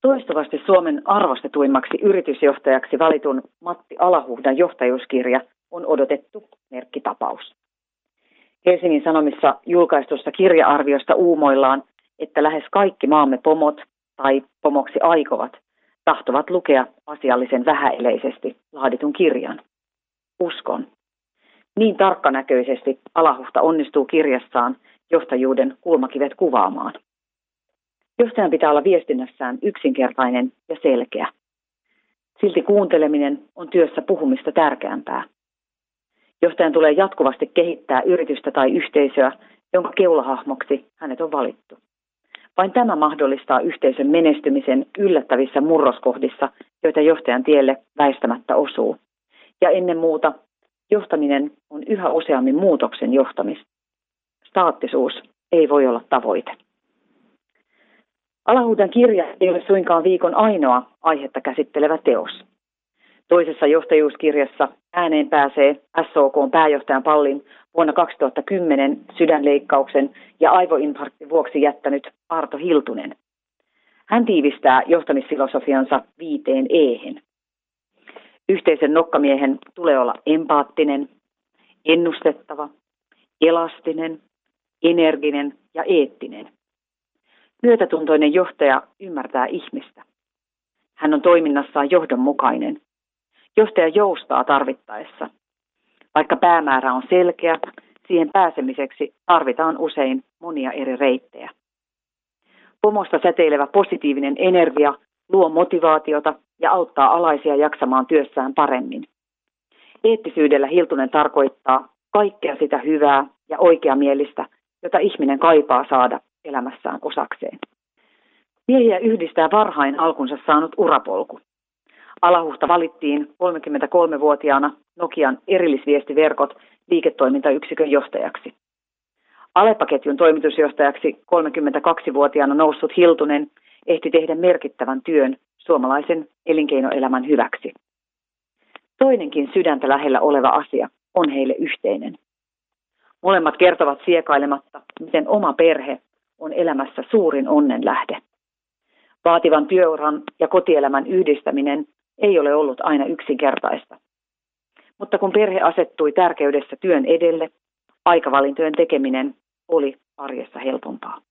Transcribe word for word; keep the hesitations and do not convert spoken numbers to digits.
Toistuvasti Suomen arvostetuimmaksi yritysjohtajaksi valitun Matti Alahuhdan johtajuuskirja on odotettu merkkitapaus. Helsingin Sanomissa julkaistussa kirja-arviosta uumoillaan, että lähes kaikki maamme pomot tai pomoksi aikovat tahtovat lukea asiallisen vähäeleisesti laaditun kirjan. Uskon. Niin tarkkanäköisesti Alahuhta onnistuu kirjassaan johtajuuden kulmakivet kuvaamaan. Johtajan pitää olla viestinnässään yksinkertainen ja selkeä. Silti kuunteleminen on työssä puhumista tärkeämpää. Johtajan tulee jatkuvasti kehittää yritystä tai yhteisöä, jonka keulahahmoksi hänet on valittu. Vain tämä mahdollistaa yhteisön menestymisen yllättävissä murroskohdissa, joita johtajan tielle väistämättä osuu. Ja ennen muuta, johtaminen on yhä useammin muutoksen johtamista. Staattisuus ei voi olla tavoite. Alahuhdan kirja ei ole suinkaan viikon ainoa aihetta käsittelevä teos. Toisessa johtajuuskirjassa ääneen pääsee S O K:n pääjohtajan pallin vuonna kaksituhattakymmenen sydänleikkauksen ja aivoinfarktin vuoksi jättänyt Arto Hiltunen. Hän tiivistää johtamisfilosofiansa viiteen eehen. Yhteisen nokkamiehen tulee olla empaattinen, ennustettava, elastinen, energinen ja eettinen. Myötätuntoinen johtaja ymmärtää ihmistä. Hän on toiminnassaan johdonmukainen. Johtaja joustaa tarvittaessa. Vaikka päämäärä on selkeä, siihen pääsemiseksi tarvitaan usein monia eri reittejä. Pomosta säteilevä positiivinen energia luo motivaatiota ja auttaa alaisia jaksamaan työssään paremmin. Eettisyydellä Hiltunen tarkoittaa kaikkea sitä hyvää ja oikeamielistä, jota ihminen kaipaa saada elämässään osakseen. Miehiä yhdistää varhain alkunsa saanut urapolku. Alahuhta valittiin kolmekymmentäkolmevuotiaana Nokian erillisviestiverkot liiketoimintayksikön johtajaksi. Alepa-ketjun toimitusjohtajaksi kolmekymmentäkaksivuotiaana noussut Hiltunen ehti tehdä merkittävän työn suomalaisen elinkeinoelämän hyväksi. Toinenkin sydäntä lähellä oleva asia on heille yhteinen. Molemmat kertovat siekailematta, miten oma perhe on elämässä suurin onnenlähde. Vaativan työuran ja kotielämän yhdistäminen ei ole ollut aina yksinkertaista. Mutta kun perhe asettui tärkeydessä työn edelle, aikavalintojen tekeminen oli arjessa helpompaa.